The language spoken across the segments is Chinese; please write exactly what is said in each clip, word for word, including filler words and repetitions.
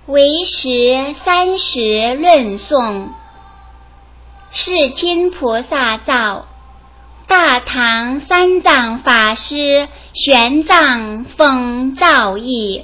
为时三十论颂，世亲菩萨造，大唐三藏法师玄奘封诏译。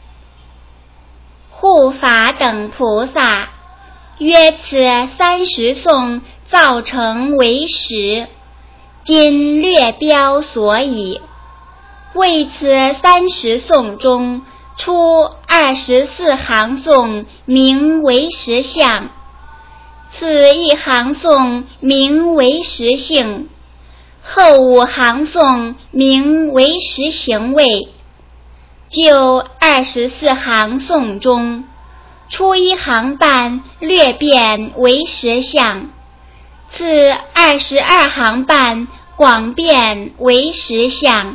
护法等菩萨曰：此三十颂造成为实，今略标所以。为此三十颂中，初二十四行颂名为实相，次一行颂名为实性，后五行颂名为实行位。就二十四行颂中，初一行半略变为实相，次二十二行半广变为实相。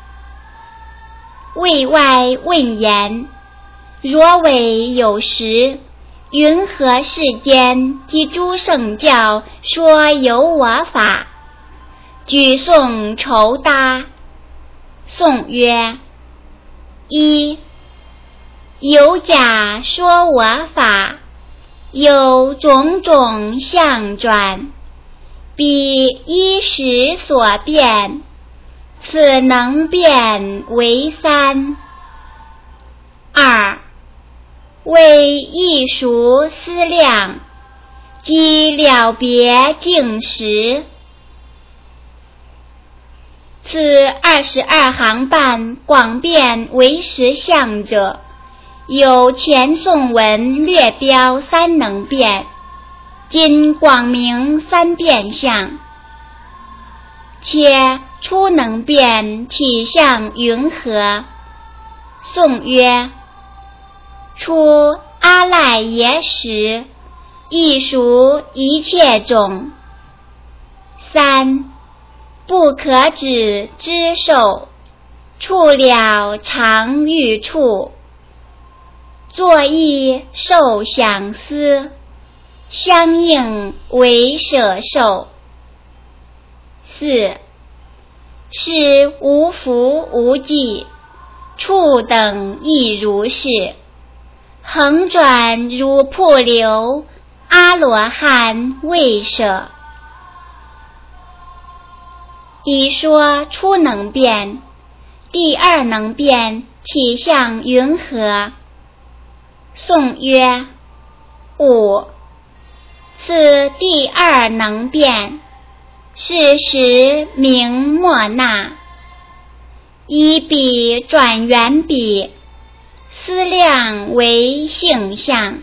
位外问言：若为有实，云何世间及诸圣教说有我法？举颂酬答。颂曰：一、有假说我法，有种种相转，彼一时所变，此能变为三。二、为艺熟思量，即了别境时，此二十二行半广变为实相者，有前颂文略标三能变，今广明三变相。且初能变体相云何？颂曰：初阿赖耶识，亦属一切种。三、不可指之受，触了常欲触，作意受想思，相应为舍受。四、是无福无忌，处等亦如是，恒转如瀑流，阿罗汉未舍。已说初能变，第二能变体相云何？颂曰：五、此第二能变，是时名莫那，以彼转圆彼，思量为性相。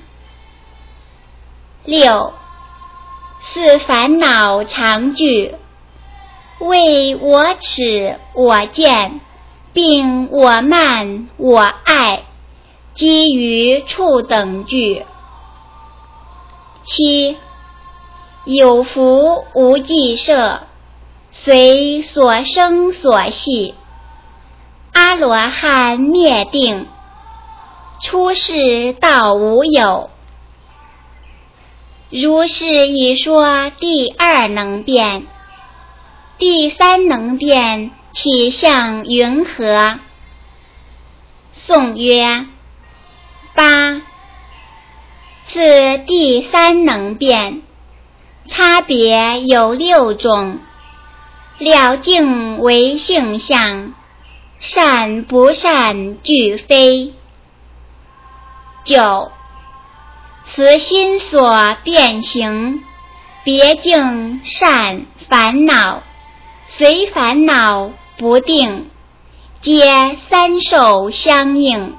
六、是烦恼常具，为我耻我见，并我慢我爱，基于处等句。七、有福无计设，随所生所系，阿罗汉灭定，出世道无有。如是已说第二能变，第三能变体相云何？颂曰：八、此第三能变，差别有六种，了境为性相，善不善俱非。九、此心所变形，别境善烦恼，随烦恼不定，皆三受相应。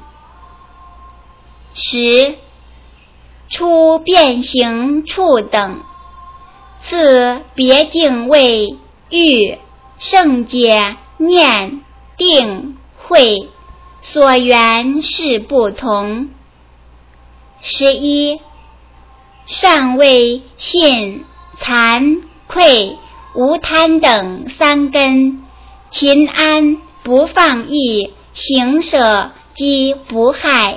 十、初变形处等，次别境位欲圣解念定慧，所缘是不同。十一、善位信惭愧无贪等三根，勤安不放逸，行舍及不害。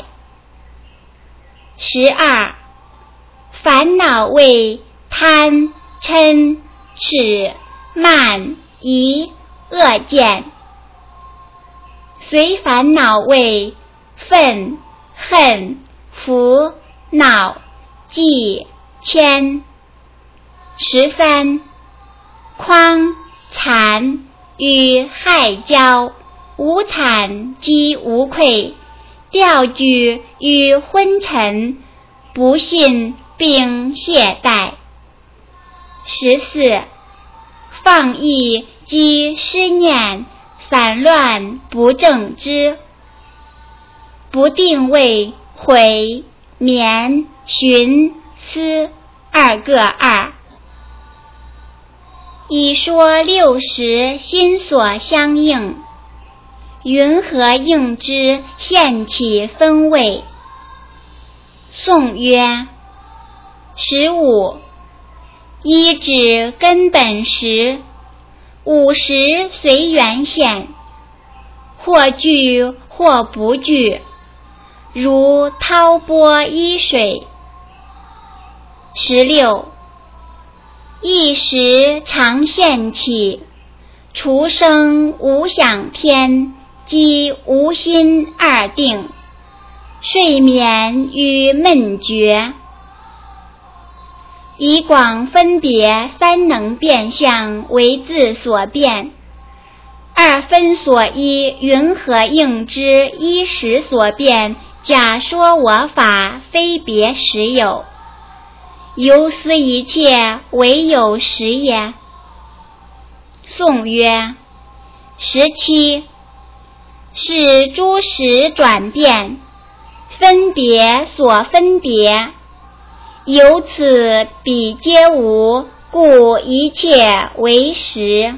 十二、烦恼为贪嗔痴慢疑恶见，随烦恼为愤恨伏、恼、忌、谦。十三，匡、谄、与害交，无惨积无愧，调举与昏沉，不信并懈怠。十四，放逸积失念，散乱不正之，不定位、悔、眠、寻、思二各二。以说六时心所相应，云何应之现起分位？颂曰：十五，一指根本时，五时随缘现，或聚或不聚，如滔波依水。十六，一时常现起，除生无想偏，即无心二定，睡眠与闷觉。以广分别三能变相为自所变，二分所依云何应之一时所变，假说我法非别实有，由思一切唯有实也。颂曰：十七，是诸时转变，分别所分别，由此彼皆无，故一切为实。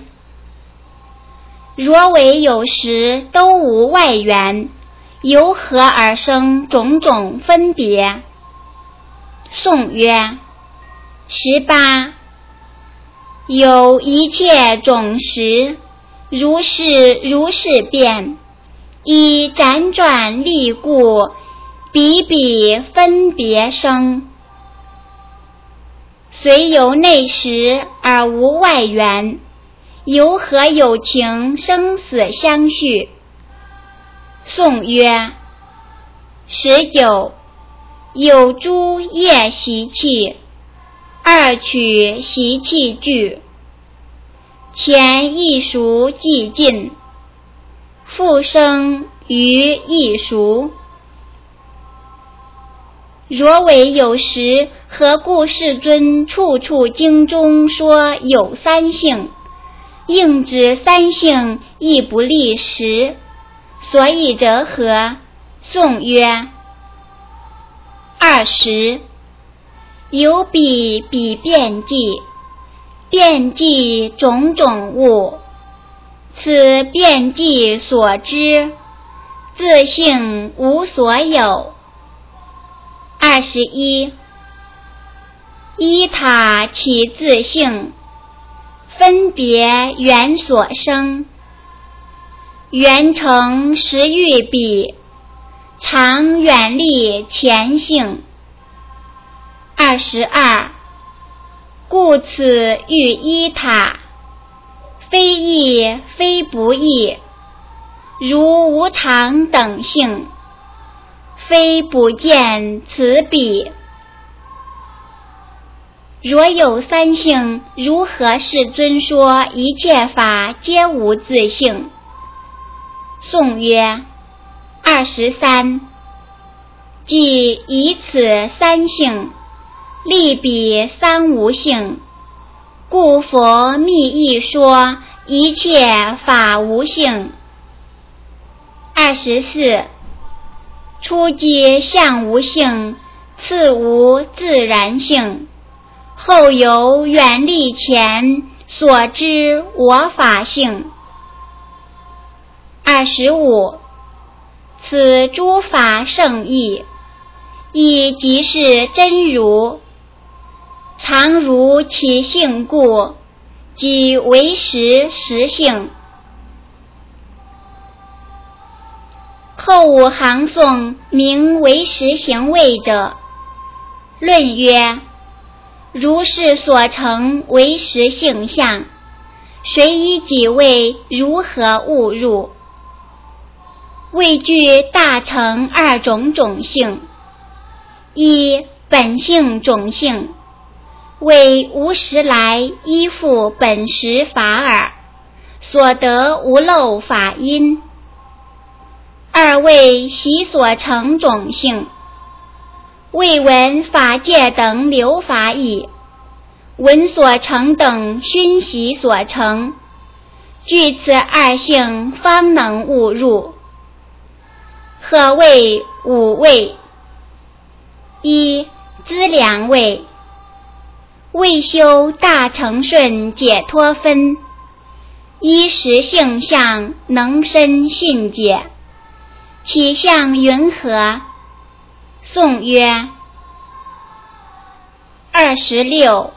若为有时都无外缘，由何而生种种分别？颂曰：十八，有一切种时，如是如是变，以辗转力故，彼彼分别生。虽有内实而无外缘，由何有情生死相续？颂曰：十九，有诸业习气，二取习气具，前一熟既尽，复生于一熟。若为有时，何故世尊处处经中说有三性？应指三性亦不立时，所以者何？颂曰：二十，有彼彼变计，变计种种物，此变计所知，自性无所有。二十一，依他起自性，分别缘所生，缘成实欲彼，常远离前性。二十二，故此欲依他，非义非不义，如无常等性，非不见此彼。若有三性，如何世尊说一切法皆无自性？颂曰：二十三，即以此三性，立彼三无性，故佛密意说一切法无性。二十四，初即相无性，次无自然性，后由远离前所知我法性。二十五，此诸法圣义，亦即是真如，常如其性故，即为实实性。后五行颂名为实行位者，论曰：如是所成为实性相，谁以己位如何误入？位具大成二种种性， 一本性种性，为无时来依附本实法耳，所得无漏法因。二为习所成种性，为闻法界等流法矣，闻所成等熏习所成，据此二性方能悟入。何谓五位？一资粮位，为修大乘顺解脱分，依实性相能深信解，其相云何？颂曰：二十六，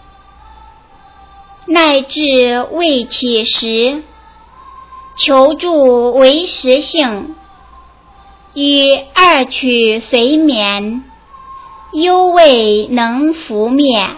乃至未起时，求助为实性，与二取随眠，犹未能伏灭。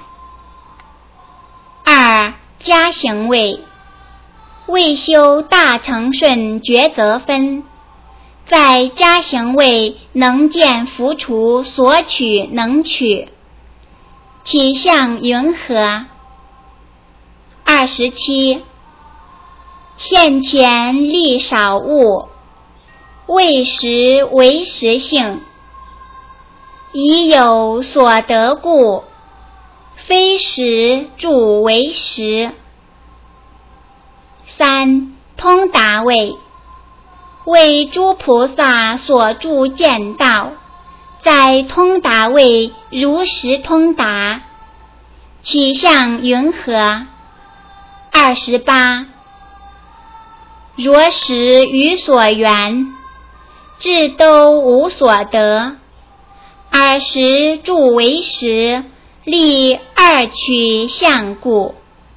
二加行位，为修大乘顺抉择分，在加行位能见伏除所取能取，其相云何？二十七，现前力少物，为实为实性，已有所得故，非实著为实。三通达位，为诸菩萨所著见道，在通达位如实通达，其相云何？二十八，若实于所缘，智都无所得，尔时著为实，立二取相故。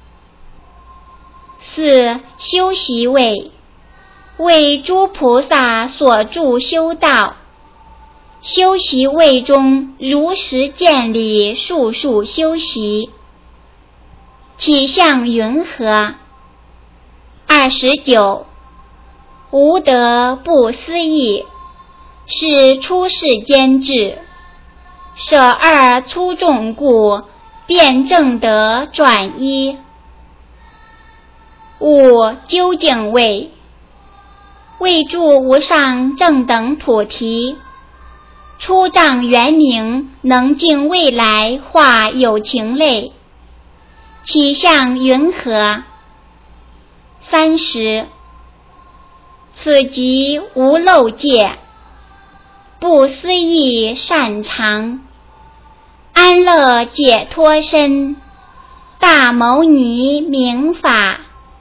四修习位，为诸菩萨所著修道，修习位中如实见理数数修习，其相云何？二十九，无得不思议，是出世间智，舍二粗重故，便正得转一。五究竟位，为助无上正等菩提，出障圆明，能尽未来化有情类，其相云何？三十，此即无漏界，不思议善常，安乐解脱身，大牟尼明法。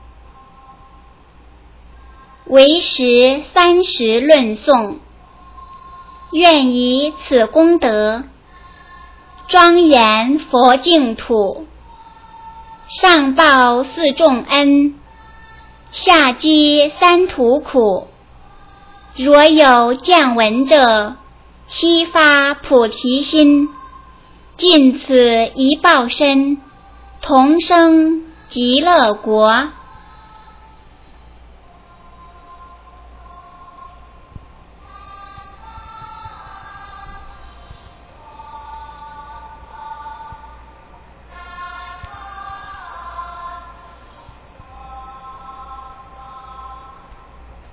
为时三十论颂，愿以此功德，庄严佛净土，上报四重恩，下济三途苦。若有见闻者，悉发菩提心，尽此一报身，同生极乐国。